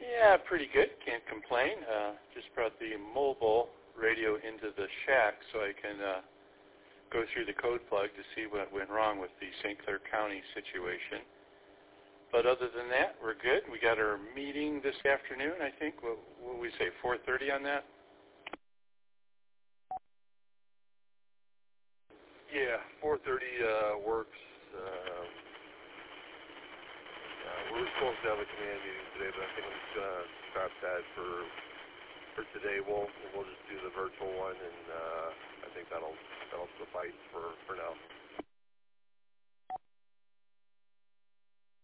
Yeah, pretty good. Can't complain. Just brought the mobile radio into the shack so I can go through the code plug to see what went wrong with the St. Clair County situation. But other than that, we're good. We got our meeting this afternoon, I think. What would we say, 4:30 on that? Yeah, 4:30 works. We were supposed to have a command meeting today, but I think I'm just going to scrap that for today. We'll just do the virtual one, and I think that'll suffice for now.